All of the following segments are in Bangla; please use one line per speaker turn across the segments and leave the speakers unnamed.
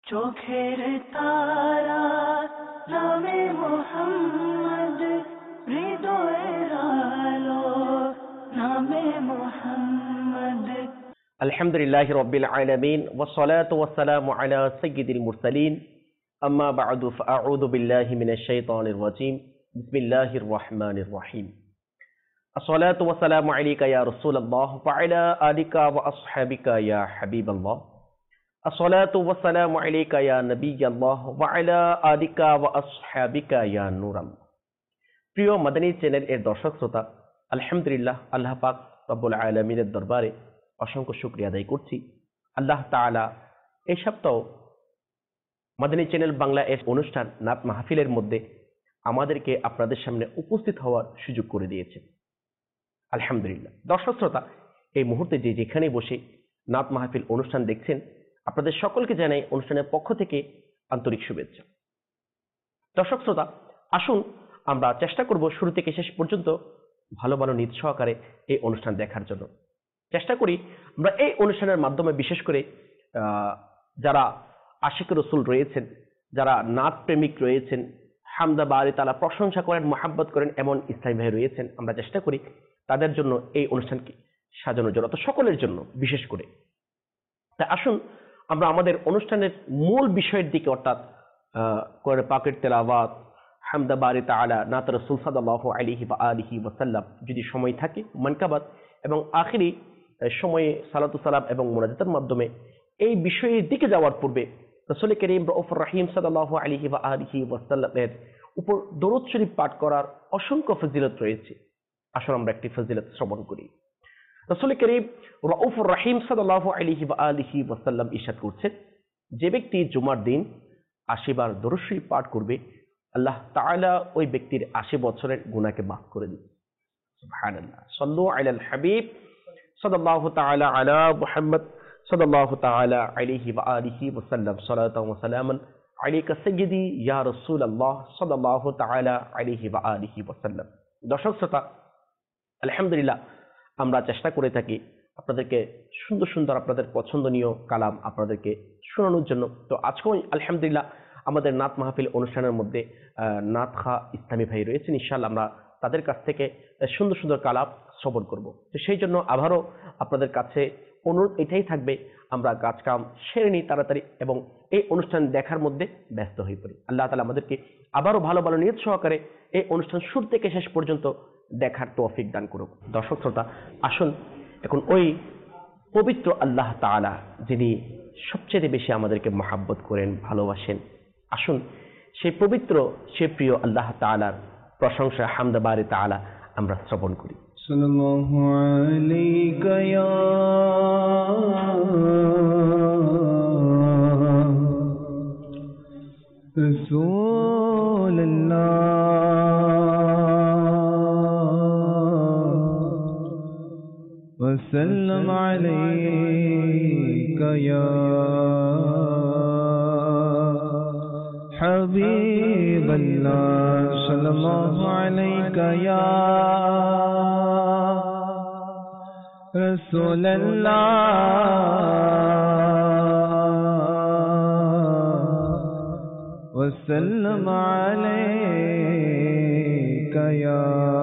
চোখের তারা নামে মোহাম্মদ, হৃদয়ের আলো নামে মোহাম্মদ।
আলহামদুলিল্লাহি রাব্বিল আলামিন ওয়াসসালাতু ওয়াসসালামু আলা সাইয়্যিদিল মুরসালিন আম্মা বা'দু ফাআউযু বিল্লাহি মিনাশ শাইতানির রাজীম বিসমিল্লাহির রহমানির রহিম। আসসালাতু ওয়াসসালামু আলাইকা ইয়া রাসূলুল্লাহ ওয়া আলা আলিকা ওয়া আসহাবিকা ইয়া হাবিবাল্লাহ। আসসালাতু ওয়াসসালামু আলাইকা ইয়া নবিয়াল্লাহ ওয়া আলা আলিকা ওয়া আসহাবিকা ইয়া নূরাল্লাহ। প্রিয় মাদানী চ্যানেল এর দর্শক শ্রোতা, আলহামদুলিল্লাহ আল্লাহ পাক রব্বুল আলামিনের দরবারে অসংখ্য শুকরিয়া আদায় করছি। আল্লাহ তাআলা এই সপ্তাহ মাদানী চ্যানেল বাংলা এর অনুষ্ঠান নাত মাহফিলের মধ্যে আমাদেরকে আপনাদের সামনে উপস্থিত হওয়ার সুযোগ করে দিয়েছে। আলহামদুলিল্লাহ। দর্শক শ্রোতা, এই মুহূর্তে যে যেখানে বসে নাত মাহফিল অনুষ্ঠান দেখছেন, আপনাদের সকলকে জানাই অনুষ্ঠানের পক্ষ থেকে আন্তরিক শুভেচ্ছা। দর্শক শ্রোতা, আসুন আমরা চেষ্টা করব শুরু থেকে শেষ পর্যন্ত ভালো ভালো নিদ সহকারে এই অনুষ্ঠান দেখার জন্য। চেষ্টা করি আমরা এই অনুষ্ঠানের মাধ্যমে বিশেষ করে যারা আশিক রসুল রয়েছেন, যারা নাত প্রেমিক রয়েছেন, হামদা বারি তাআলা প্রশংসা করেন, মহাব্বত করেন এমন ইসলামী ভাই রয়েছেন, আমরা চেষ্টা করি তাদের জন্য এই অনুষ্ঠানকে সাজানোর জন্য, তো সকলের জন্য বিশেষ করে। তাই আসুন আমরা আমাদের অনুষ্ঠানের মূল বিষয়ের দিকে, অর্থাৎ কোরআন পাকের তেলাওয়াত, হামদা বারি তাআলা, নাত রাসূল সাল্লাল্লাহু আলাইহি ওয়া আলিহি ওয়াসাল্লাম, যদি সময় থাকে মানকাবাত এবং আখিরি সময়ে সালাতু সালাম এবং মুনাজাতের মাধ্যমে এই বিষয়ের দিকে যাওয়ার পূর্বে রাসূল করিম রাউফুর রহিম সাল্লাল্লাহু আলাইহি ওয়া আলিহি ওয়াসাল্লামের উপর দরুদ শরীফ পাঠ করার অসংখ্য ফজিলত রয়েছে। আসলে আমরা একটি ফজিলত শ্রবণ করি। রাসূল করিম রাউফুর রহিম সাল্লাল্লাহু আলাইহি ওয়া আলিহি ওয়াসাল্লাম ইরশাদ করছেন, যে ব্যক্তি জুমার দিন ৮০ বার দরুদ শরীফ পাঠ করবে, আল্লাহ তাআলা ওই ব্যক্তির ৮০ বছরের গুনাহকে মাফ করে দিবেন। সুবহানাল্লাহ। সাল্লু আলাল হাবিব সাল্লাল্লাহু তাআলা আলা মুহাম্মদ সাল্লাল্লাহু তাআলা আলাইহি ওয়া আলিহি ওয়াসাল্লাম। সালাতাও ওয়া সালামান আলাইকা সাইয়্যিদি ইয়া রাসূলুল্লাহ সাল্লাল্লাহু তাআলা আলাইহি ওয়া আলিহি ওয়াসাল্লাম। দর্শক শ্রোতা, আলহামদুলিল্লাহ আমরা চেষ্টা করে থাকি আপনাদেরকে সুন্দর সুন্দর আপনাদের পছন্দনীয় কালাম আপনাদেরকে শোনানোর জন্য। তো আজকেও আলহামদুলিল্লাহ আমাদের নাত মাহফিল অনুষ্ঠানের মধ্যে নাত খা ইসলামী ভাই রয়েছেন। ইনশাআল্লাহ আমরা তাদের কাছ থেকে সুন্দর সুন্দর কালাম শ্রবণ করব। তো সেই জন্য আবারও আপনাদের কাছে অনুরোধ এটাই থাকবে, আমরা কাজ কাম সেরে নিই তাড়াতাড়ি এবং এই অনুষ্ঠান দেখার মধ্যে ব্যস্ত হয়ে পড়ি। আল্লাহ তাআলা আমাদেরকে আবারও ভালো ভালো নিয়ত সহকারে এই অনুষ্ঠান শুরু থেকে শেষ পর্যন্ত দেখার তৌফিক দান করুক। দর্শক শ্রোতা, আসুন এখন ওই পবিত্র আল্লাহ তাআলা, যিনি সবচেয়ে বেশি আমাদেরকে মহাব্বত করেন, ভালোবাসেন, আসুন সেই পবিত্র, সে প্রিয় আল্লাহ তাআলার প্রশংসা হামদা বারি তাআলা আমরা শ্রবণ করি।
সাল্লাল্লাহু আলাইকা ইয়া রাসূলুল্লাহ ওয়া সাল্লাম আলাইকা ইয়া হাবিবাল্লাহ। সাল্লাল্লাহু আলাইকা ইয়া রাসূলুল্লাহ ওয়া সাল্লাম আলাইকা ইয়া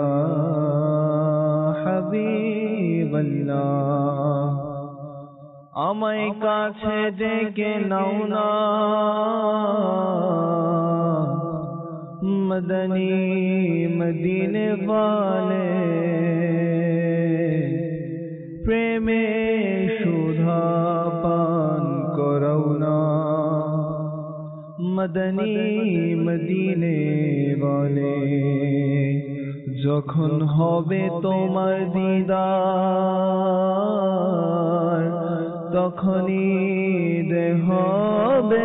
হাবিবাল্লাহ। আমায় কাছে ডেকে নাও না মদনী মদিনে वाले, প্রেমে সুধা পান করো না মদনী মদিনে वाले। যখন হবে তোমার দিদার, তখনই দেহ হবে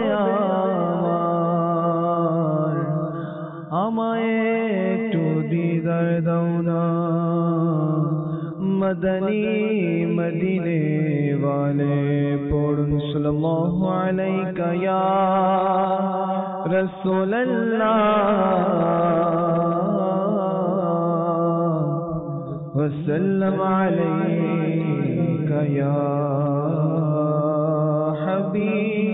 আমার, আমায় একটু দিদার দাও না মদনী মদিনে वाले। পড়ুন সাল্লাল্লাহু আলাইকা ইয়া রাসূলুল্লাহ ওয়া সাল্লাম আলাইকা ইয়া হাবিব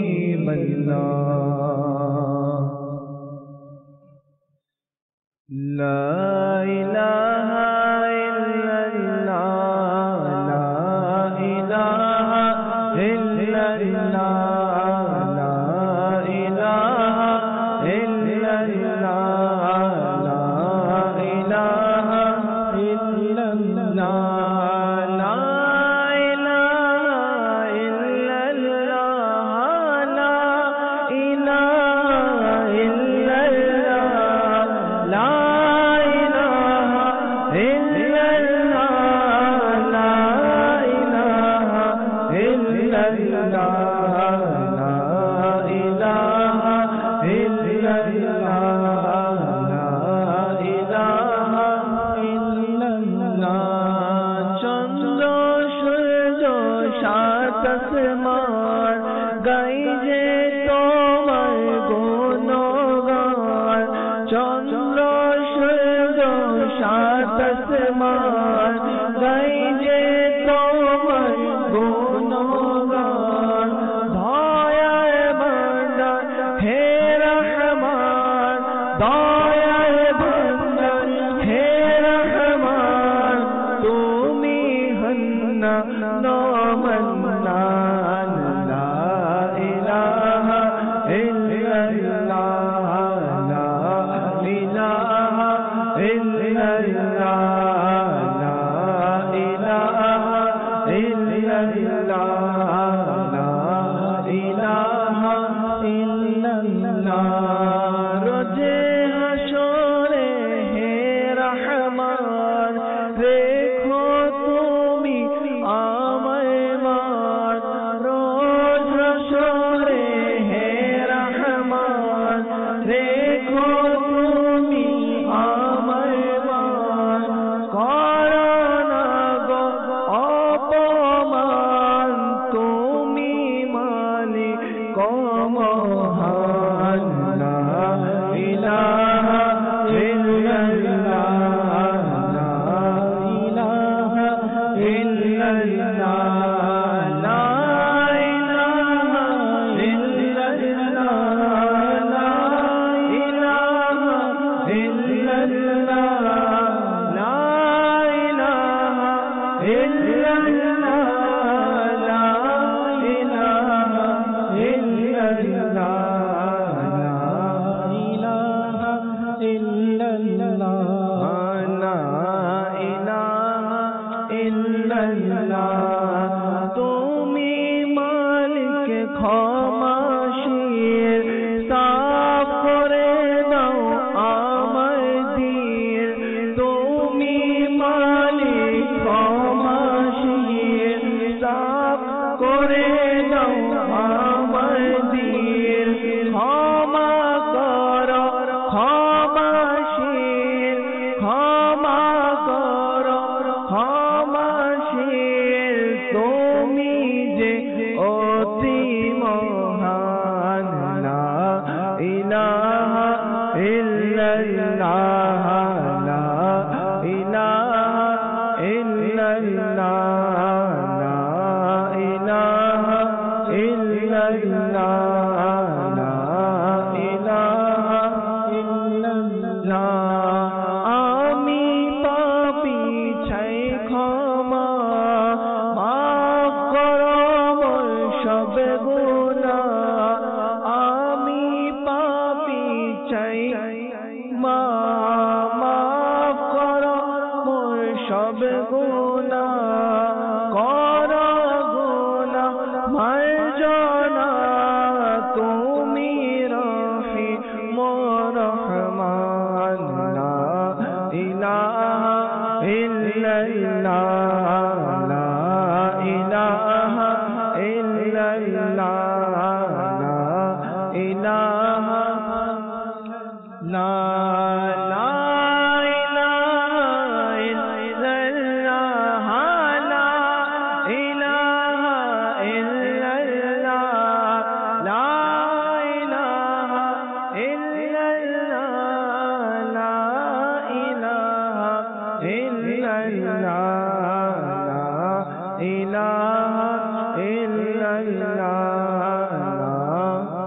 إله إلا الله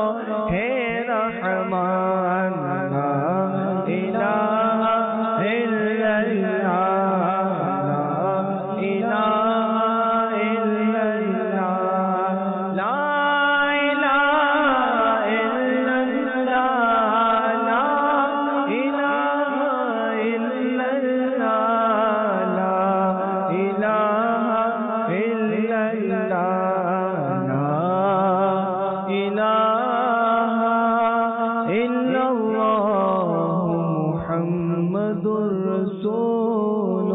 ہے رحمان لا الہ الا اللہ لا الہ الا اللہ لا الہ الا اللہ لا الہ الا اللہ لا الہ الا اللہ لا الہ الا اللہ محمد رسول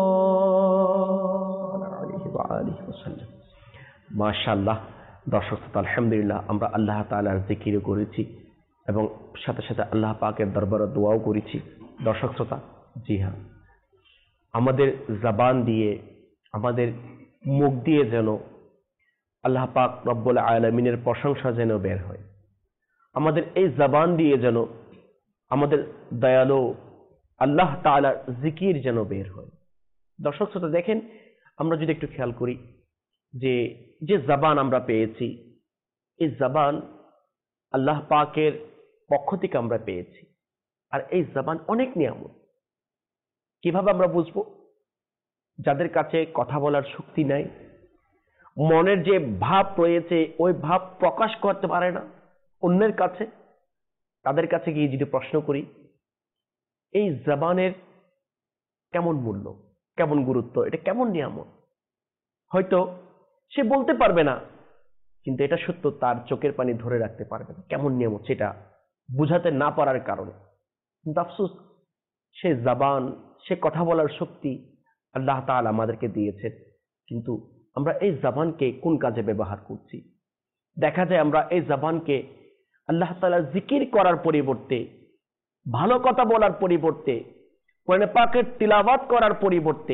اللہ
মাশাআল্লাহ। দর্শক শ্রোতা, আলহামদুলিল্লাহ আমরা আল্লাহ তাআলার জিকির করেছি এবং সাথে সাথে আল্লাহ পাকের দরবারে দোয়াও করেছি। দর্শক শ্রোতা, জি হ্যাঁ, আমাদের জবান দিয়ে, আমাদের মুখ দিয়ে যেন আল্লাহ পাক রব্বুল আলামিনের প্রশংসা যেন বের হয়, আমাদের এই জবান দিয়ে যেন আমাদের দয়ালু আল্লাহ তাআলার জিকির যেন বের হয়। দর্শক শ্রোতা দেখেন, আমরা যদি একটু খেয়াল করি যে যে জবান আমরা পেয়েছি, এই জবান আল্লাহ পাকের পক্ষ থেকে আমরা পেয়েছি। আর এই জবান অনেক নিয়ামত। কিভাবে আমরা বুঝবো? যাদের কাছে কথা বলার শক্তি নাই, মনের যে ভাব রয়েছে ওই ভাব প্রকাশ করতে পারে না অন্যের কাছে, তাদের কাছে গিয়ে যদি প্রশ্ন করি এই জবানের কেমন মূল্য, কেমন গুরুত্ব, এটা কেমন নিয়ামত, হয়তো সে বলতে পারবে না, কিন্তু এটা সত্য তার চোখের পানি ধরে রাখতে পারবে না কেমন নিয়ামত সেটা বুঝাতে না পারার কারণে। কিন্তু আফসোস, সে জবান, সে কথা বলার শক্তি আল্লাহ তাআলা আমাদেরকে দিয়েছেন, কিন্তু আমরা এই জবানকে কোন কাজে ব্যবহার করছি? দেখা যায় আমরা এই জবানকে আল্লাহ তাআলা জিকির করার পরিবর্তে, ভালো কথা বলার পরিবর্তে, কোরআন পাকের তিলাওয়াত করার পরিবর্তে,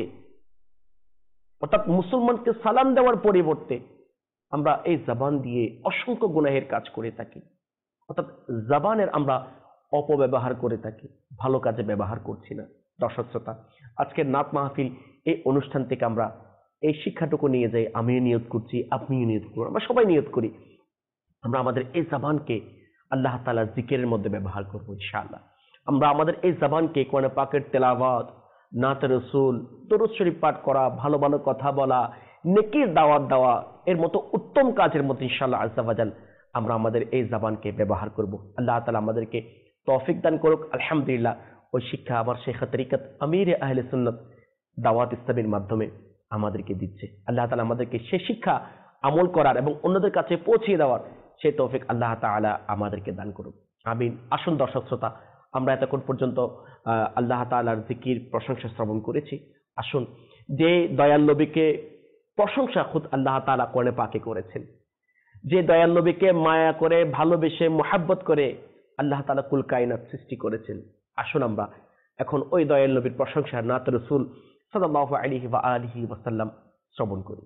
অর্থাৎ মুসলমানকে সালাম দেওয়ার পরিবর্তে আমরা এই জবান দিয়ে অসংখ্য গুনাহের কাজ করে থাকি। অর্থাৎ জবানের আমরা অপব্যবহার করে থাকি, ভালো কাজে ব্যবহার করছি না। দর্শক শ্রোতা, আজকের নাত মাহফিল এই অনুষ্ঠান থেকে আমরা এই শিক্ষাটুকু নিয়ে যাই। আমিও নিয়ত করছি, আপনিও নিয়ত করুন, আমরা সবাই নিয়ত করি, আমরা আমাদের এই জবানকে আল্লাহ তাআলা জিকিরের মধ্যে ব্যবহার করবো ইনশাআল্লাহ। আমরা আমাদের এই জবানকে কোরআন পাকের তেলাওয়াত, নাত রাসূল, দরুদ শরীফ পাঠ করা, ভালো ভালো কথা বলা, নেকির দাওয়াত দেওয়া, এর মতো উত্তম কাজের মধ্যে ইনশাআল্লাহ আযজা ওয়া জাল আমরা আমাদের এই জবানকে ব্যবহার করব। আল্লাহ তাআলা আমাদেরকে তৌফিক দান করুক। আলহামদুলিল্লাহ, ওই শিক্ষা আমার শেখ তরিকত আমির আহলে সুন্নাত দাওয়াত ইসলামের মাধ্যমে আমাদেরকে দিচ্ছে। আল্লাহ তাআলা আমাদেরকে সেই শিক্ষা আমল করার এবং অন্যদের কাছে পৌঁছে দেওয়ার সেই তৌফিক আল্লাহ তাআলা আমাদেরকে দান করুক, আমিন। আসুন দর্শক শ্রোতা, আমরা এতক্ষণ পর্যন্ত আল্লাহ তাআলার জিকির প্রশংসা শ্রবণ করেছি। আসুন, যে দয়াল নবীকে প্রশংসা খুদ আল্লাহ তাআলা কোরআনে পাকে করেছেন, যে দয়াল নবীকে মায়া করে, ভালোবেসে, মোহাব্বত করে আল্লাহ তাআলা কুল কায়নাত সৃষ্টি করেছেন, আসুন আমরা এখন ওই দয়াল নবীর প্রশংসা নাত রাসূল সাল্লাল্লাহু আলাইহি ওয়া আলিহি ওয়াসাল্লাম শ্রবণ করি।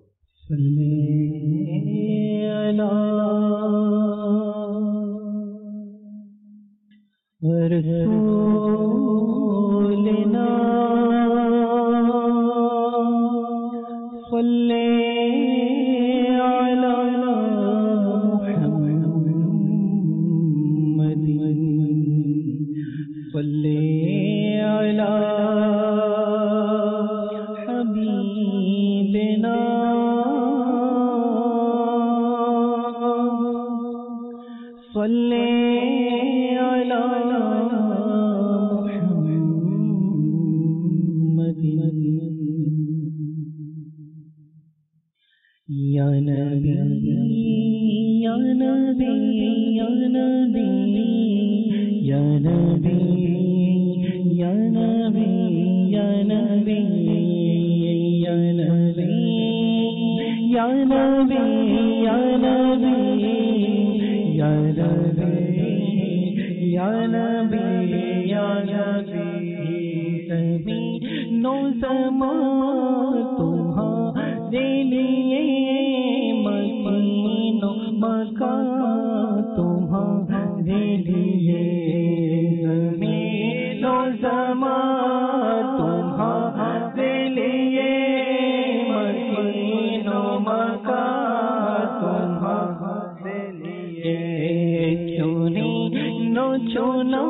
رسولنا صلی علی محمد صلی علی حبیبنا صلی یا نبی یا نبی یا نبی یا نبی یا نبی یا نبی یا نبی یا نبی یا نبی یا نبی یا نبی یا نبی نو زمان تمہارے لیے مکین و مکان تمہارے لیے زمین و زمان تمہارے لیے مکین و مکان تمہارے لیے چنا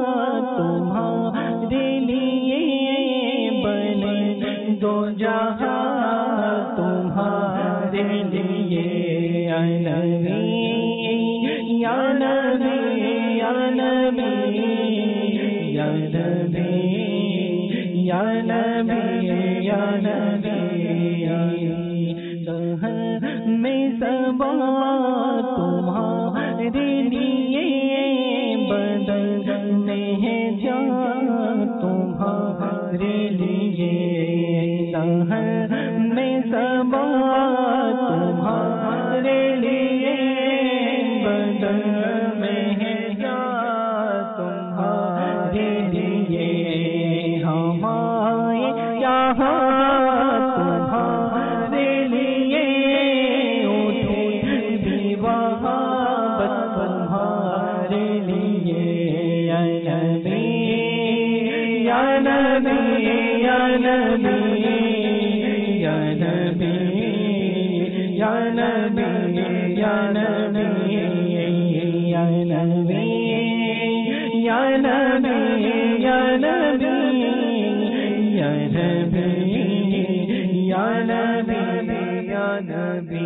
تمہارے لیے بنے دو جہاں تمہارے لیے یا نبی یا نبی یا نبی یا نبی یا نبی یا نبی میں صبا تمہارے لیے بدلنے ہیں جان تمہارے لیے میں صبا تمہارے لیے بدلنے ہیں جان تمہارے لیے ہمارے یہاں تمہارے لیے تمہارے لیے یا نبی یا نبی یا نبی یا نبی یا نبی یا نبی یا نبی یا نبی یا نبی یا نبی یا نبی یا نبی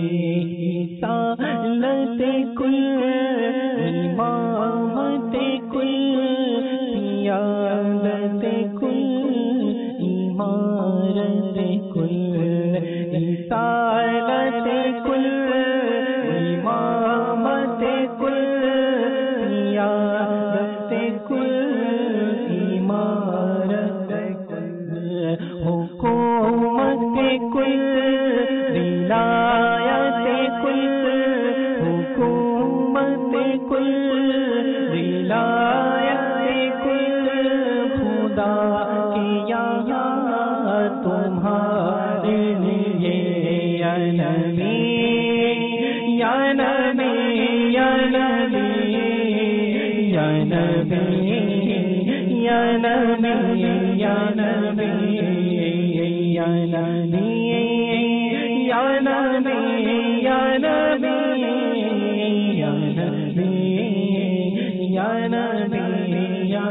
سالت کل امامت کل سیادت کل امارت کل سالت کل امامت کل سیادت کل امارت کل حکومت کل ولایت کل حکومت کل ولایت کل خدا کی یہاں تمہارے لیے یا نبی یا نبی یا نبی یا نبی یا نبی یا نبی یا نبی یا نبی یا نبی یا نبی یا نبی یا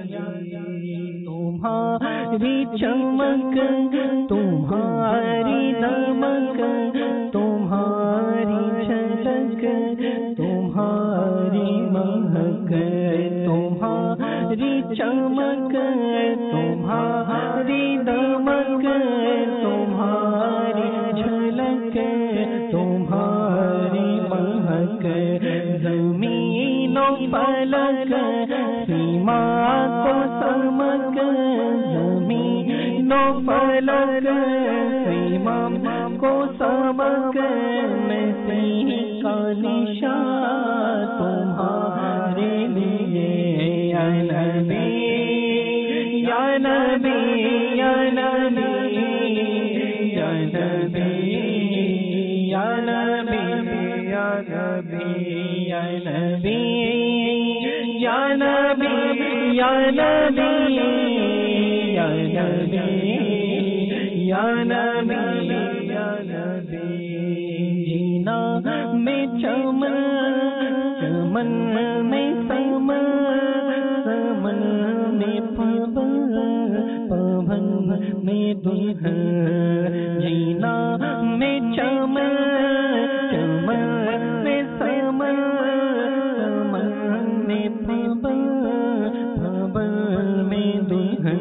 تمہاری چمک تمہاری دمک تمہاری جھلک تمہاری مہک تمہاری چمک تمہاری دمک تمہاری جھلک تمہاری مہک زمین و فلک سیما کو سمک زمین و فلک سیما کو سمک مسیح کا نشان تمہارے لیے یا نبی یا نبی یا نبی یا نبی یا نبی یا نبی یا نبی یا نبی یا نبی یا نبی یا نبی یا نبی جینا میں چمن چمن میں سمن سمن میں پون پون میں دلہن جینا میں چمن چمن میں سمن سمن میں پون پون میں دلہن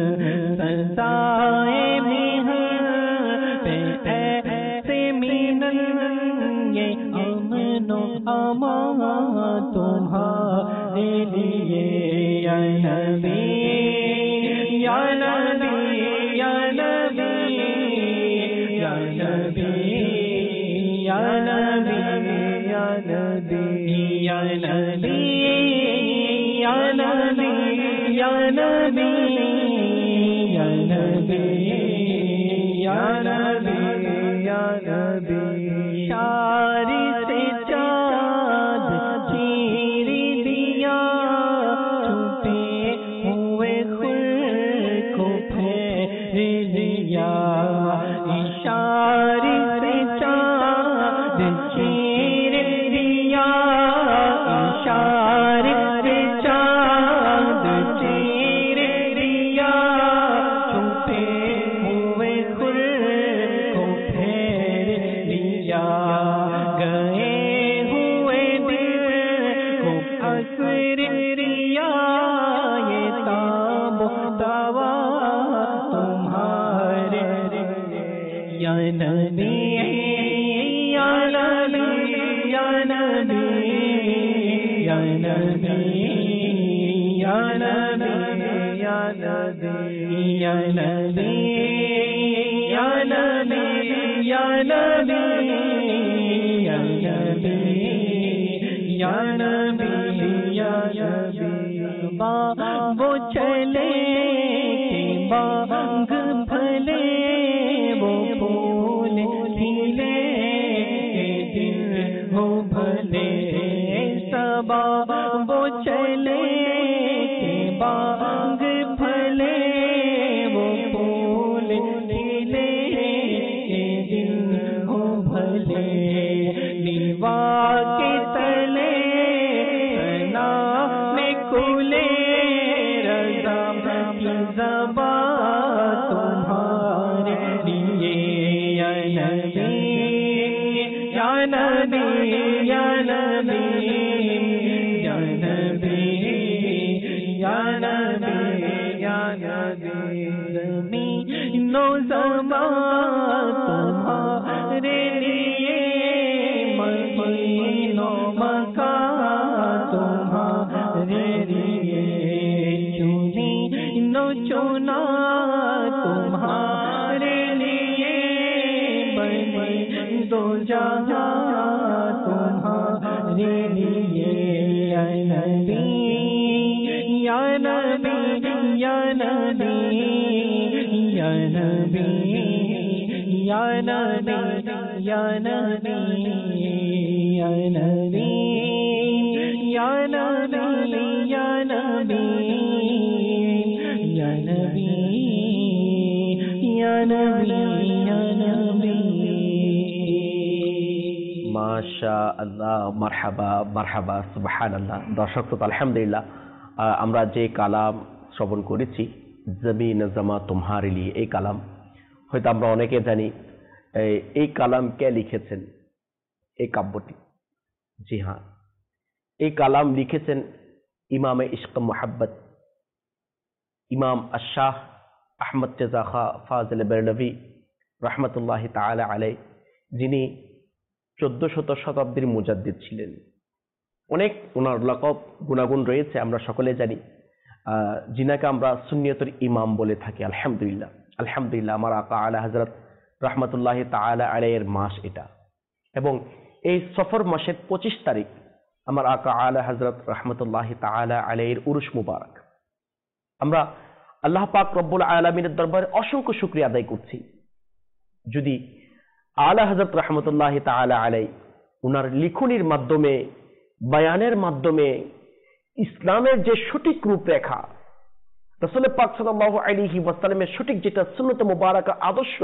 سزائے تمہارے لیے یا نبی یا نبی یا نبی یا نبی یا نبی یا نبی یا نبی یا نبی یا نبی یا نبی یا نبی یا نبی شاری سے چاند چیر دیا چھپے ہوئے خود کو پھیر دیا اشارے سے چاند چیر دیا اشارے سے तस्वीरिया ये ताबो तवा तुम्हारे या नबी या नबी या नबी या नबी या नबी या नबी या नबी या नबी या नबी या नबी या नबी या नबी वो चले बाग भले वो फूल खिले दिल हो भले सबा वो चले बाग भले वो फूल खिले दिल हो भले निवा के तले ना में खुले रज़ा की ज़बा तुम्हारे लिए या नबी या नबी या नबी या नबी या नबी या नबी ज़मीनो ज़मा तुम्हारे लिए मदीनो मक्का तुम्हारे लिए चुनी नो चुना तुम्हारे लिए बनी दो जहां तुम्हारे लिए या नबी या नबी या नबी या नबी या नबी या नबी या नबी या नबी या नबी या नबी या नबी या नबी
মাশাআল্লাহ মারহাবা মারহাবা সুবহানাল্লাহ। দর্শক শ্রোতা, আলহামদুলিল্লাহ আমরা যে কালাম শ্রবণ করেছি জমিন জামা তোমারে লিয়ে, এই কালাম হয়তো আমরা অনেকে জানি। এই কালাম কে লিখেছেন এই কাব্যটি? জি হ্যাঁ, এই কালাম লিখেছেন ইমামে ইশক মোহাব্বত ইমাম আশাহ আহমদ রেজা খা ফাজিল বেরলভী রহমতুল্লাহি তাআলা আলাইহি, যিনি 1400 শতাব্দীর মুজাদ্দিদ ছিলেন। অনেক ওনার লকব গুণাগুণ রয়েছে, আমরা সকলে জানি। যিনাকে আমরা সুন্নিয়তের ইমাম বলে থাকি। আলহামদুলিল্লাহ আলহামদুলিল্লাহ, আমার আকা আলা হযরত রহমতুল্লাহি তাআলা আলাইহির মাস এটা, এবং এই সফর মাসের 25 তারিখ আমার আকা আলা হযরত রহমতুল্লাহি তাআলা আলাইহির উরুস মুবারক। আমরা আল্লাহ পাক রব্বুল আলামিনের দরবারে অসংখ্য শুকরিয়া আদায় করছি। যদি আলা হযরত রহমতুল্লাহি তাআলা আলাইহি উনার লিখনির মাধ্যমে, বয়ানের মাধ্যমে ইসলামের যে সঠিক রূপরেখা, রাসূল পাক সাল্লাল্লাহু আলাইহি ওয়াসাল্লামের সঠিক যেটা সুন্নত মুবারাকা আদর্শ,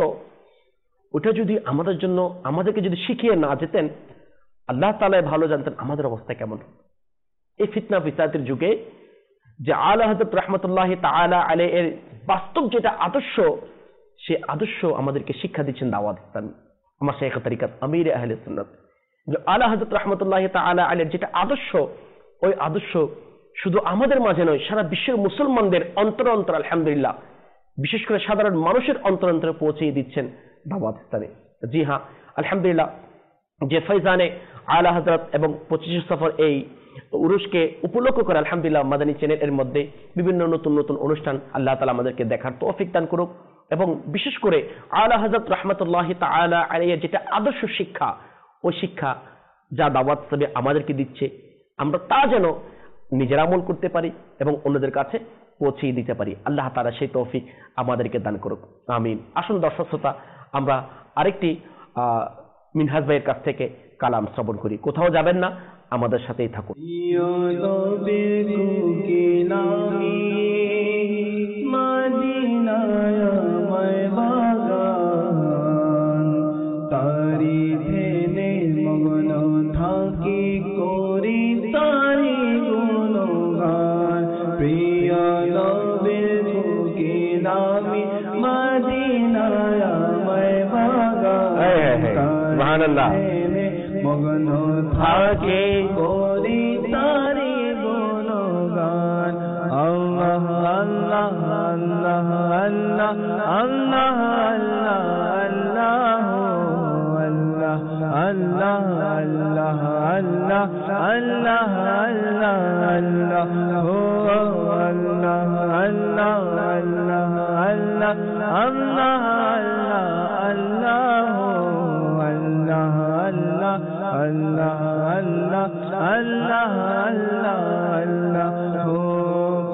ওটা যদি আমাদেরকে যদি শিখিয়ে না যেতেন, আল্লাহ তাআলা ভালো জানতেন আমাদের অবস্থা কেমন। এই ফিতনা ফিসাদের যুগে যে আলা হযরত রহমতুল্লাহি তাআলা আলাইহি এর বাস্তব যেটা আদর্শ, সে আদর্শ আমাদেরকে শিক্ষা দিচ্ছেন দাওয়াত ইসলাম, আমার শাইখ তরিকত আমির আহলে সুন্নাত। যে আলা হযরত রহমতুল্লাহি তাআলা আলাইহির যেটা আদর্শ, ওই আদর্শ শুধু আমাদের মাঝে নয়, সারা বিশ্বের মুসলমানদের অন্তর অন্তর, আলহামদুলিল্লাহ, বিশেষ করে সাধারণ মানুষের অন্তর অন্তরে পৌঁছে দিচ্ছেন দাওয়াত ইসলামে। জি হ্যাঁ, আলহামদুলিল্লাহ, যে ফয়জানে আলা হযরত এবং 25 সফর এই উরুসকে উপলক্ষ করে আলহামদুলিল্লাহ মাদানী চ্যানেল এর মধ্যে বিভিন্ন নতুন নতুন অনুষ্ঠান আল্লাহ তাআলা আমাদেরকে দেখার তৌফিক দান করুক। এবং বিশেষ করে আলা হযরত রহমতুল্লাহি তাআলা আলাইহির যেটা আদর্শ শিক্ষা, ওই শিক্ষা যা দাওয়াত ইসলামে আমাদেরকে দিচ্ছে, আমরা তা যেন নিজেরা আমল করতে পারি এবং অন্যদের কাছে পৌঁছে দিতে পারি। আল্লাহ তাআলা সেই তৌফিক আমাদেরকে দান করুক, আমিন। আসুন দর্শক শ্রোতা, আমরা আরেকটি মিনহাজ ভাইয়ের কাছ থেকে কালাম শ্রবণ করি। কোথাও যাবেন না, আমাদের সাথেই থাকুন। সুবহানাল্লাহ। মগন থাকে করি তারি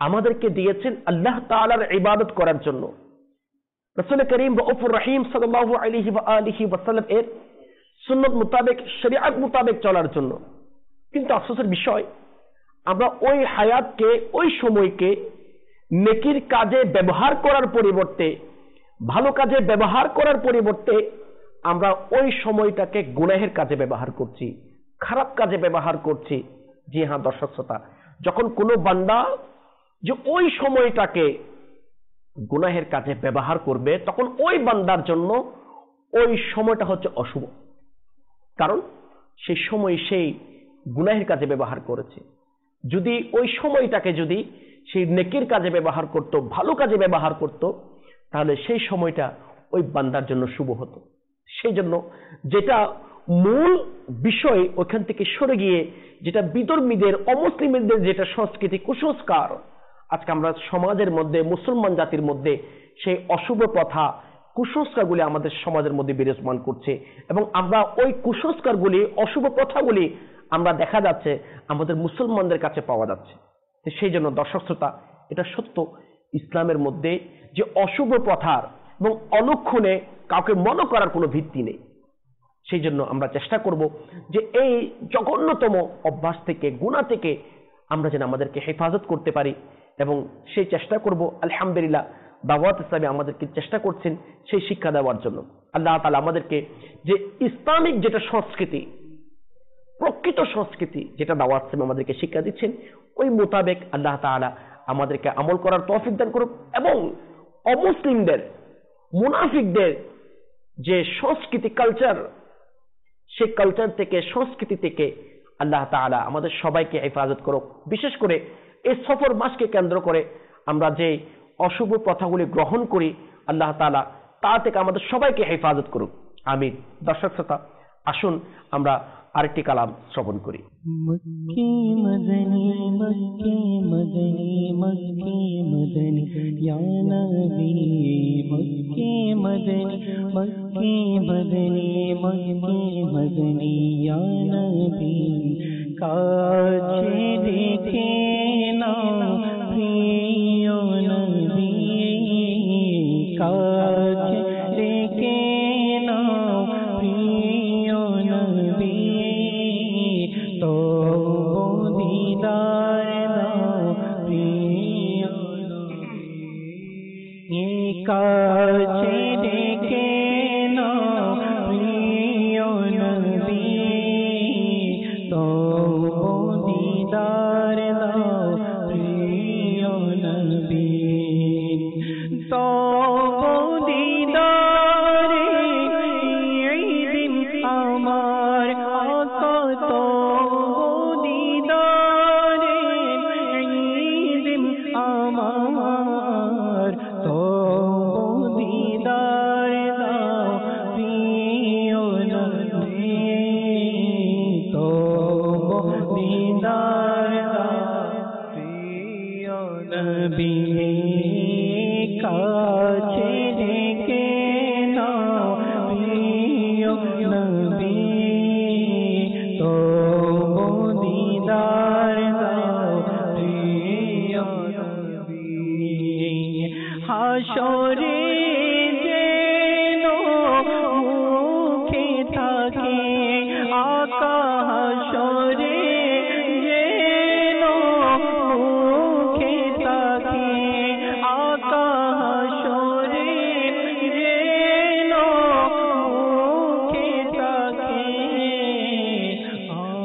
আমাদেরকে দিয়েছেন আল্লাহ তাআলার ইবাদত করার জন্য। রাসূল করিম রউফুর রহিম সাল্লাল্লাহু আলাইহি ওয়া আলিহি ওয়াসাল্লাম এর সুন্নাত মোতাবেক শরীয়ত মোতাবেক চলার জন্য। কিন্তু আফসোসের বিষয়, আমরা ওই হায়াতকে, ওই সময়কে নেকির কাজে ব্যবহার করার পরিবর্তে, ভালো কাজে ব্যবহার করার পরিবর্তে আমরা ওই সময়টাকে গুনাহের কাজে ব্যবহার করছি, খারাপ কাজে ব্যবহার করছি। জি হ্যাঁ দর্শক শ্রোতা, যখন কোনো বান্দা যে ওই সময়টাকে গুনাহের কাজে ব্যবহার করবে, তখন ওই বান্দার জন্য ওই সময়টা হচ্ছে অশুভ। কারণ সেই সময় সেই গুনাহের কাজে ব্যবহার করেছে। যদি ওই সময়টাকে যদি সেই নেকির কাজে ব্যবহার করত, ভালো কাজে ব্যবহার করত, তাহলে সেই সময়টা ওই বান্দার জন্য শুভ হতো। সেই জন্য যেটা মূল বিষয়, ওখান থেকে সরে গিয়ে যেটা বিধর্মীদের, অমুসলিমদের যেটা সংস্কৃতি, কুসংস্কার, আজকে আমরা সমাজের মধ্যে, মুসলমান জাতির মধ্যে সেই অশুভ প্রথা, কুসংস্কারগুলি আমাদের সমাজের মধ্যে বিরাজমান করছে। এবং আমরা ওই কুসংস্কারগুলি, অশুভ প্রথাগুলি আমরা দেখা যাচ্ছে আমাদের মুসলমানদের কাছে পাওয়া যাচ্ছে। সেই জন্য দর্শক শ্রোতা, এটা সত্য, ইসলামের মধ্যে যে অশুভ প্রথার এবং অলক্ষণে কাউকে মনে করার কোনো ভিত্তি নেই। সেই জন্য আমরা চেষ্টা করব যে এই জঘন্যতম অভ্যাস থেকে, গুনাহ থেকে আমরা যেন আমাদেরকে হেফাজত করতে পারি, এবং সেই চেষ্টা করব। আলহামদুলিল্লাহ, দাওয়াত ইসলামী আমাদেরকে চেষ্টা করছেন সেই শিক্ষা দেওয়ার জন্য। আল্লাহ তাআলা আমাদেরকে যে ইসলামিক যেটা সংস্কৃতি, প্রকৃত সংস্কৃতি, যেটা দাওয়াত ইসলামী আমাদেরকে শিক্ষা দিচ্ছেন, ওই মোতাবেক আল্লাহ তাআলা আমাদেরকে আমল করার তৌফিক দান করুন। এবং অমুসলিমদের, মুনাফিকদের যে সংস্কৃতি, কালচার, সেই কালচার থেকে, সংস্কৃতি থেকে আল্লাহ তাআলা আমাদের সবাইকে হেফাজত করুক। বিশেষ করে এই সফর মাসকে কেন্দ্র করে আমরা যে অশুভ প্রথাগুলি গ্রহণ করি, আল্লাহ তাআলা তা থেকে আমাদের সবাইকে হেফাজত করুক। আমিন। দর্শক শ্রোতা, আসুন আমরা আরেকটি কালাম শ্রবণ করি।
মক্কি মদনী, মক্কি মদনী, মক্কি মদনী, ইয়া নবী। মক্কি মদনী, মক্কি মদনী, মক্কি মদনী, ইয়া নবী। কাছে দেখে নাও প্রিয় নবী, কাছে দেখে নাও প্রিয় নবী। তো দিদার দাও প্রিয় নবী, কাছে দেখে নাও প্রিয় নবী। তো দিদার দাও প্রিয় নবী। তো দিদারে ঈদিন আমার আকা, তো দিদারে ঈদিন আমার। তো দিদার দাও প্রিয় নবী। তো দিদার দাও প্রিয় নবী। কাছে ডেকে নাও প্রিয় নবী। তো দিদার দাও প্রিয় নবী। হাসরে যেন মুখে থাকে আকা, হাসরে যেন মুখে থাকে আকা, হাসরে যেন মুখে থাকে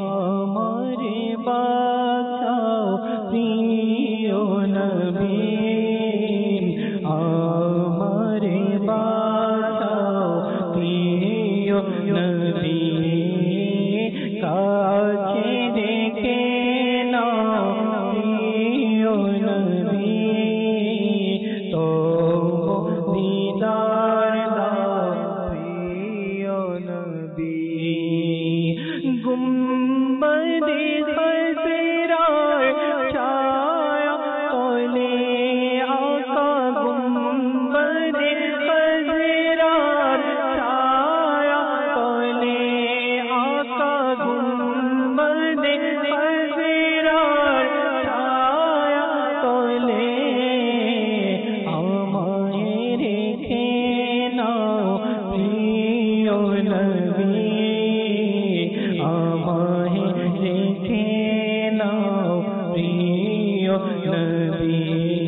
নবী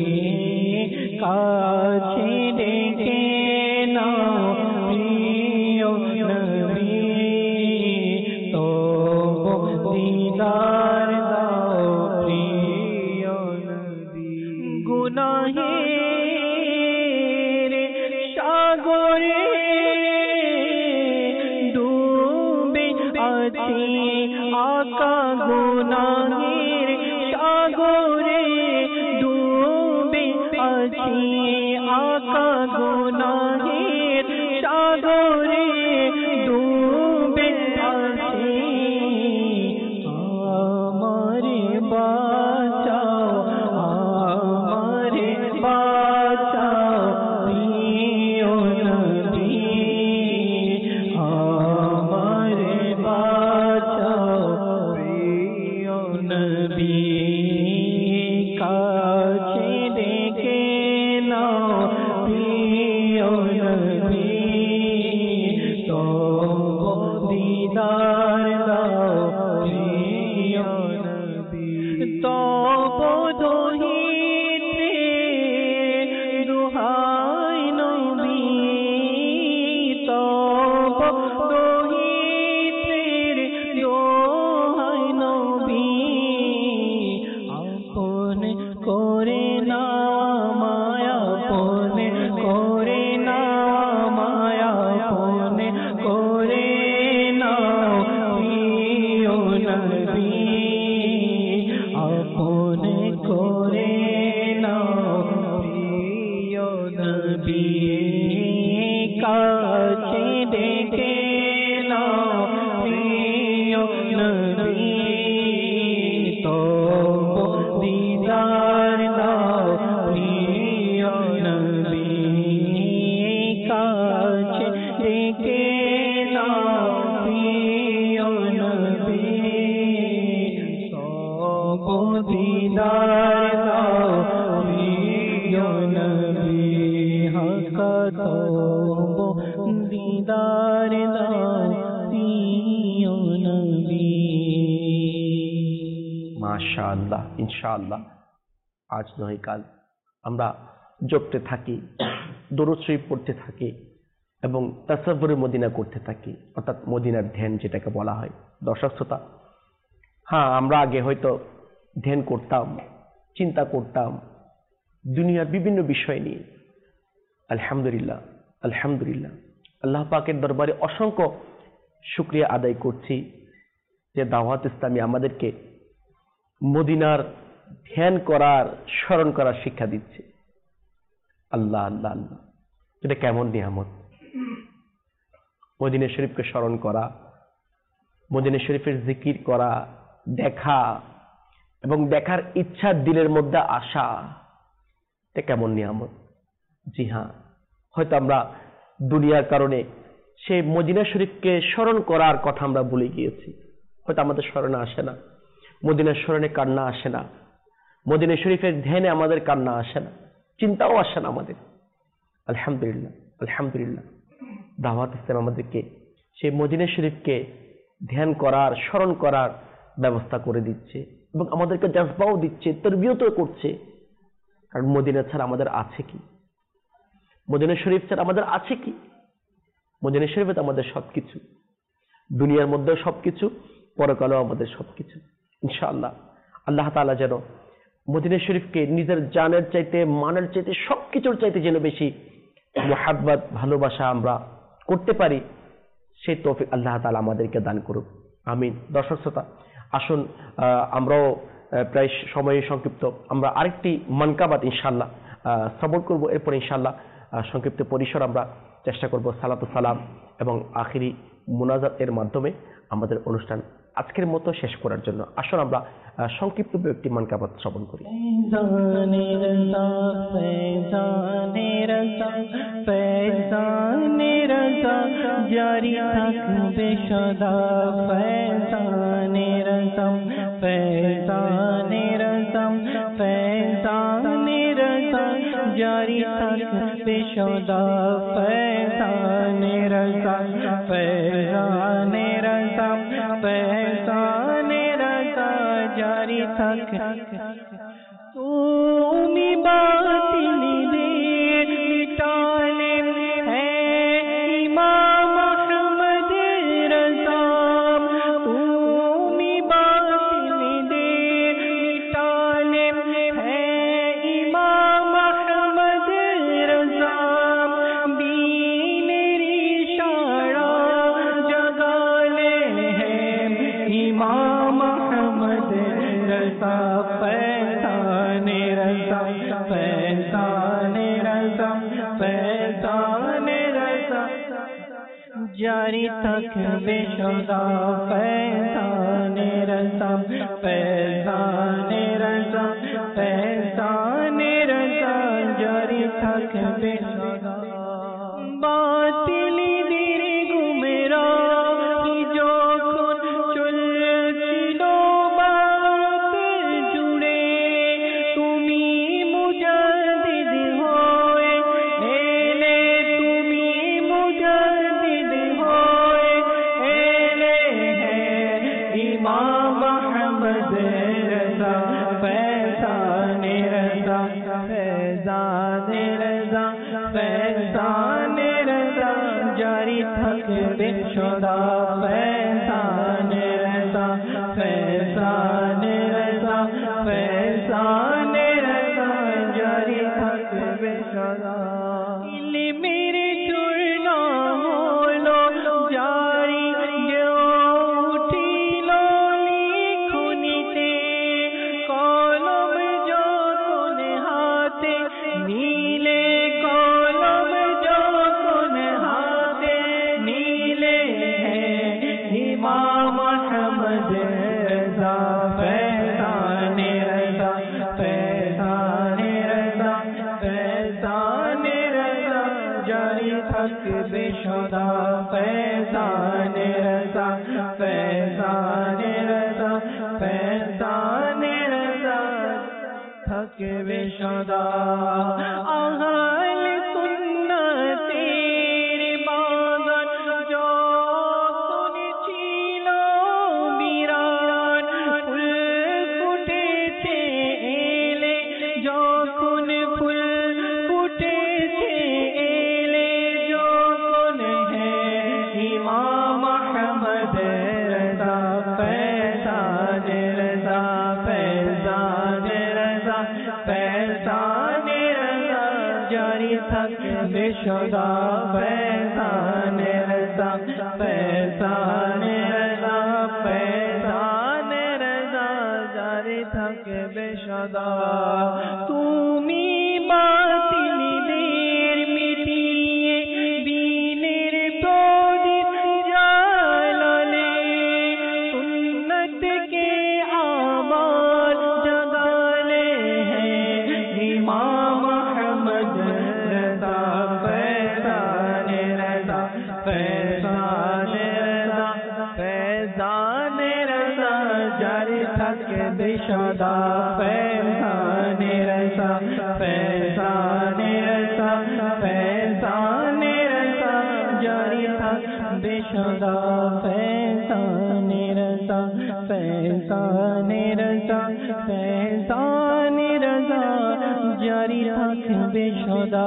কাছে ডেকে নাও প্রিয় নবী তবু দিদার দাও প্রিয় নবী গুনাহের সাগরে ডুবে আছি আকা গুনাহের সাগরে ডুবে আছি আকা গুনাহের সাগরে ডুবে আছি আমারে বাঁচাও আমারে বাঁচাও প্রিয় নবী আমারে বাঁচাও প্রিয় নবী কাছে ডেকে নাও প্রিয় নবী তবু দিদার দাও প্রিয় নবী তবু দহিতে দুহাই নবী তবু দহিতে দোহাই নবী আপন করে না মায়া আপন করে না মায়া আপন করে না প্রিয় নবী আপন করে না প্রিয় নবী কাছে ডেকে নাও প্রিয় নবী তবু দিদার দাও প্রিয় নবী কাছে ডেকে নাও প্রিয় নবী তবু দিদার দাও প্রিয় নবী হাকা তবু দিদার দাও প্রিয় নবী
মাশাআল্লাহ ইনশাআল্লাহ আজ নয় কাল আমরা জপতে থাকি দরুদ শরীফ পড়তে থাকি এবং তাসাব্বুরে মদিনা করতে থাকি অর্থাৎ মদিনার ধ্যান যেটাকে বলা হয় দর্শক শ্রোতা হ্যাঁ আমরা আগে হয়তো ধ্যান করতাম চিন্তা করতাম দুনিয়ার বিভিন্ন বিষয় নিয়ে আলহামদুলিল্লাহ আলহামদুলিল্লাহ আল্লাহ পাকের দরবারে অসংখ্য শুকরিয়া আদায় করছি যে দাওয়াত ইসলামী আমাদেরকে মদিনার ধ্যান করার স্মরণ করার শিক্ষা দিচ্ছে আল্লাহ আল্লাহ আল্লাহ এটা কেমন নিয়ামত মদিনা শরীফকে স্মরণ করা মদিনা শরীফের জিকির করা দেখা এবং দেখার ইচ্ছা দিলের মধ্যে আসা এটা কেমন নিয়ামত জি হ্যাঁ হয়তো আমরা দুনিয়ার কারণে সেই মদিনা শরীফকে স্মরণ করার কথা আমরা ভুলে গিয়েছি হয়তো আমাদের স্মরণে আসে না মদিনার স্মরণে কান্না আসে না মদিনা শরীফের ধ্যানে আমাদের কান্না আসে না চিন্তাও আসে না আমাদের আলহামদুলিল্লাহ আলহামদুলিল্লাহ দাওয়াত ইসলাম আমাদেরকে সেই মদিনা শরীফকে ধ্যান করার স্মরণ করার ব্যবস্থা করে দিচ্ছে এবং আমাদেরকে জাজবাও দিচ্ছে তরবিয়তও করছে কারণ মদিনা ছাড়া আমাদের আছে কি মদিনা শরীফ ছাড়া আমাদের আছে কি মদিনা শরীফে তো আমাদের সবকিছু দুনিয়ার মধ্যেও সবকিছু পরকালেও আমাদের সবকিছু ইনশাআল্লাহ আল্লাহ তাআলা যেন মদিনা শরীফকে নিজের জানের চাইতে মানের চাইতে সবকিছুর চাইতে যেন বেশি মুহাব্বত ভালোবাসা আমরা করতে পারি সেই তৌফিক আল্লাহ তাআলা আমাদেরকে দান করুক আমিন দর্শক শ্রোতা আসুন আমরাও প্রায় সময় সংক্ষিপ্ত আমরা আরেকটি মানকাবাত ইনশাআল্লাহ শ্রবণ করব এরপর ইনশাআল্লাহ সংক্ষিপ্ত পরিসর আমরা চেষ্টা করব সালাতু সালাম এবং আখিরি মুনাজাত এর মাধ্যমে আমাদের অনুষ্ঠান আজকের মতো শেষ করার জন্য আসুন আমরা সংক্ষিপ্ত একটি মানকাবাত শ্রবণ করি
জারি থাকবে সদা ফেজানের রসম ফেজানের রসম ফেজানের রসম জারি থাকবে সদা ফেজানের রসম ফেজানের রসম ফেজানের রসম জারি থাকবে امام احمد رضا فیضان رضا فیضان رضا فیضان رضا جاری تک بے شدا فیضان رضا فیضان رضا فیضان رضا جاری تک بے شدا باطلی دیر گمراہی যখন চলছিল বাত জুড়ে তুমি মুজাদ্দিদ হয়ে এলে তুমি মুজাদ্দিদ হয়ে এলে হ্যাঁ ইমাম আহমদ রজা ফৈজান রজা ফৈজান রজা ফৈজান রজা জারি থাকবে সদা ফৈজান রজা ফৈজান রজা ফৈজান রজা জারি থাকবে সদা ইলমের চূর্ণ হলো জারি উঠিল লিখনিতে কলম যখন হাতে নীলে কলম যখন হাতে নীলে ইমাম আহমদ রজা ফৈজান রজা ফৈজান রজা ফৈজান রজা জারি থাকবে সদা ফৈজান রজা ফৈজান রজা ফৈজান রজা থাকবে সদা আহলে সুন্নতের বাগান যখন ছিল বিরান ফুল ফুটেছে এলে যখন ফুল ফুটেছে এলে যখন ইমাম আহমদ রজা ফৈজান রজা ফৈজান রজা ফৈজান রজা জারি থাকবে সদা ফৈজান রজা ফৈজান রজা ফৈজান রজা জারি থাকবে সদা তুমি বাতিলদের মিটিয়ে দিনের প্রদীপ জ্বালালে সুন্নতকে আবার জাগালে ইমাম আহমদ রজা ফৈজান রজা ফৈজান রজা ফৈজান রজা জারি থাকবে সদা ফৈজান রজা ফৈজান রজা ফৈজান রজা জারি থাকবে সদা ফৈজান রজা ফৈজান রজা ফৈজান রজা জারি থাকবে সদা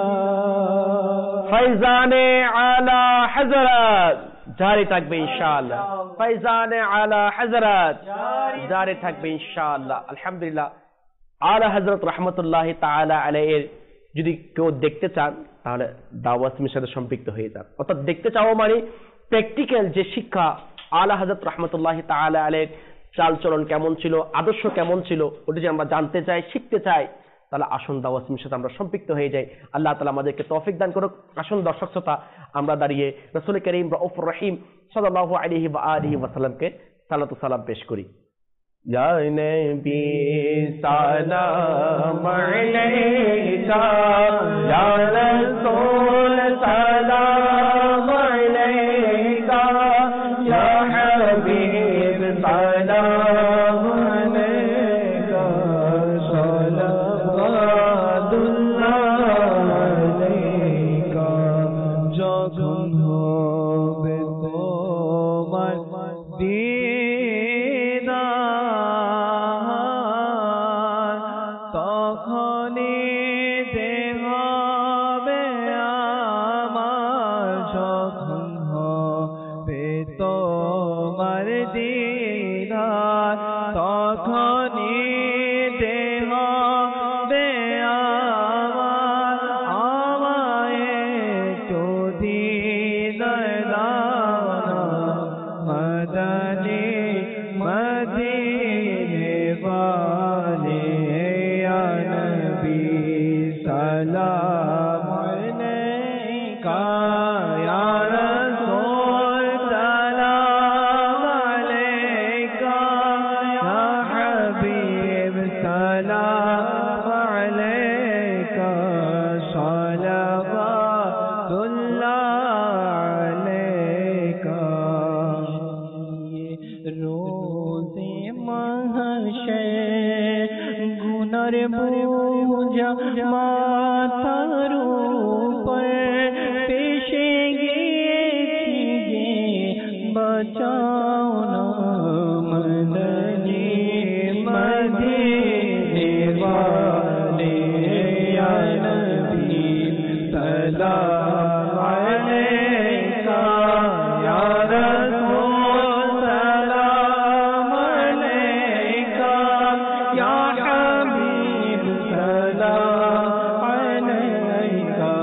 ফৈজানে আলা হযরত জারি থাকবে ইনশাআল্লাহ ফৈজানে আলা হযরত জারি থাকবে ইনশাআল্লাহ আলহামদুলিল্লাহ আলা হযরত রাহমাতুল্লাহি তাআলা আলাইহির যদি কেউ দেখতে চান তাহলে দাওয়াত মিশনের সাথে সম্পৃক্ত হয়ে যান অর্থাৎ দেখতে চাও মানে প্র্যাকটিক্যাল যে শিক্ষা আলা হযরত রাহমাতুল্লাহি তাআলা আলাইহির চালচলন কেমন ছিল আদর্শ কেমন ছিল ওটা যে আমরা জানতে চাই শিখতে চাই তাহলে আসুন দাওয়াত মিশনের সাথে আমরা সম্পৃক্ত হয়ে যাই আল্লাহ তাআলা আমাদেরকে তৌফিক দান করুক আসুন দর্শক শ্রোতা আমরা দাঁড়িয়ে রাসূল করিম রাউফুর রহিম সাল্লাল্লাহু আলাইহি ওয়া আলিহি ওয়াসাল্লামকে সালাত ও সালাম পেশ করি
या नबी सलाम अलैका या रसूल सलाम अलैका या हबीब सलाम अलैका सलावतुल्लाह अलैका যখন হবে তোমার
مدنی
مدینے والے یا نبی سلام علیکہ یا رسول سلام علیکہ یا حبیب سلام علیکہ صلوات اللہ علیکہ روز محشر گناہ بوجھا ماتھا روپر پیشگی کیجئے بچاؤنا مدنی مدینے والے یا نبی سلام علیکہ یا رسول سلام علیکہ یا حبیب سلام علیکہ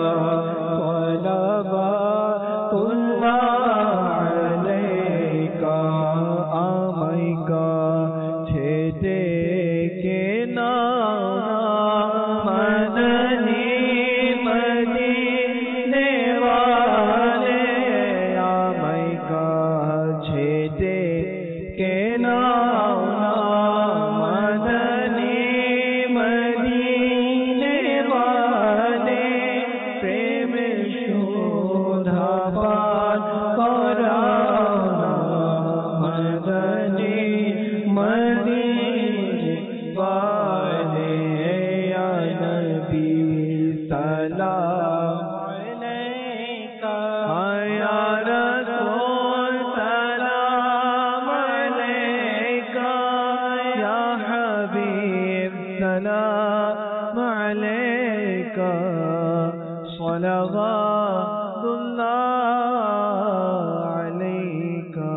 صلوات اللہ علیکہ آمائکہ چھتے کے نام مدنی مدینے والے آمائکہ چھتے کے نام مدنی مدینے والے پریم شودھا پان کرانا مدنی مدینے والے یا نبی سلام علیکہ یا رسول سلام علیکہ یا حبیب سلام علیکہ صلوات اللہ علیکہ.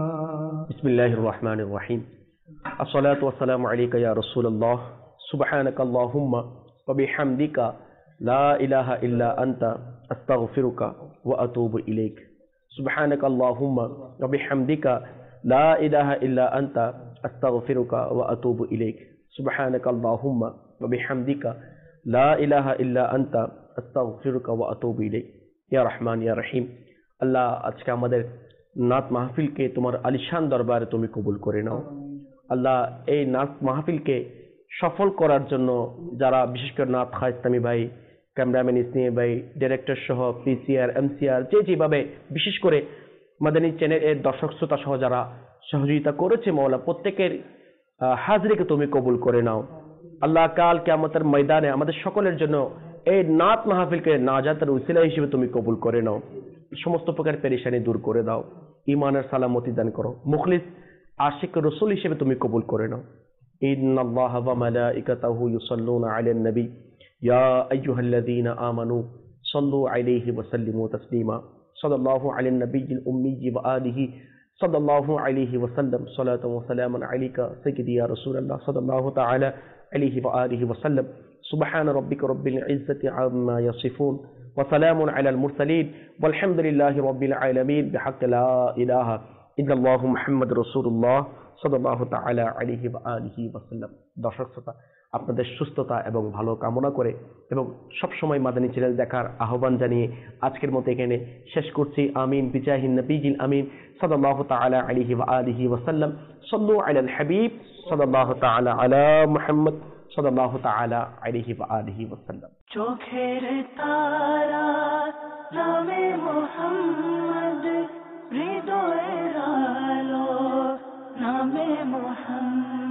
بسم اللہ الرحمن الرحیم. الصلاة والسلام علیکہ یا رسول اللہ. سبحانک اللہم وبحمدک لا الہ الا انت استغفرک واتوب الیک. سبحانک اللہم وبحمدک لا الہ الا انت استغفرک واتوب الیک. سبحانک اللہم وبحمدک لا الہ الا انت استغفرک واتوب الیک. یا رحمان یا رحیم. আল্লাহ আজকে আমাদের নাত মাহফিলকে তোমার আলিশান দরবারে তুমি কবুল করে নাও। আল্লাহ এই নাত মাহফিলকে সফল করার জন্য যারা বিশেষ করে নাত খা ইসলামী ভাই, ক্যামেরাম্যান ইসলামী ভাই, ডিরেক্টর সহ পিসিআর এমসিআর যেভাবে বিশেষ করে মাদানী চ্যানেলের দর্শক শ্রোতা সহ যারা সহযোগিতা করেছে মওলা প্রত্যেকের হাজরিকে তুমি কবুল করে নাও। আল্লাহ কাল কিয়ামতের ময়দানে আমাদের সকলের জন্য এই নাত মাহফিলকে নাজাতের উসিলা হিসেবে তুমি কবুল করে নাও। সমস্ত প্রকার পেরেশানি দূর করে দাও, ঈমানের সালামতি দান করো, মুখলিস আশিক রাসূল হিসেবে তুমি কবুল করে নাও। ইন্নাল্লাহা ওয়া মালাইকাতাহু ইউসাল্লুনা আলান নবী ইয়া আইয়ুহাল্লাযীনা আমানু সাল্লু আলাইহি ওয়া সাল্লিমু তাসলিমা। সাল্লাল্লাহু আলান নবিয়্যিল উম্মিয়্যি ওয়া আলিহি সাল্লাল্লাহু আলাইহি ওয়া সাল্লাম। সালাতু ওয়া সালামুন আলাইকা সাইয়্যিদি ইয়া রাসূলুল্লাহ সাল্লাল্লাহু তাআলা আলাইহি ওয়া আলিহি ওয়া সাল্লাম। সুবহান রাব্বিকা রাব্বিল ইজ্জাতি আম্মা ইয়াসিফুন ওয়া সালামুন আলাল মুরসালিন ওয়ালহামদুলিল্লাহি রাব্বিল আলামিন বিহাক্কি লা ইলাহা ইল্লাল্লাহু মুহাম্মাদুর রাসূলুল্লাহ সাল্লাল্লাহু তাআলা আলাইহি ওয়া আলিহি ওয়া সাল্লাম। দর্শক শ্রোতা, আপনাদের সুস্থতা এবং ভালো কামনা করে এবং সব সময় মাদানী চ্যানেল দেখার আহ্বান জানিয়ে আজকের মতো এখানে শেষ করছি। আমিন বিজাহিন নবীজিল আমিন সাল্লাল্লাহু তাআলা আলাইহি ওয়া আলিহি ওয়া সাল্লাম। সাল্লু আলাল হাবিব সাল্লাল্লাহু তাআলা আলা মুহাম্মদ সাল্লাল্লাহু তাআলা আলাইহি ওয়া আলিহি ওয়া সাল্লাম।
চোখের তারা নামে মুহাম্মদ, হৃদয়ের আলো নামে মুহাম্মদ।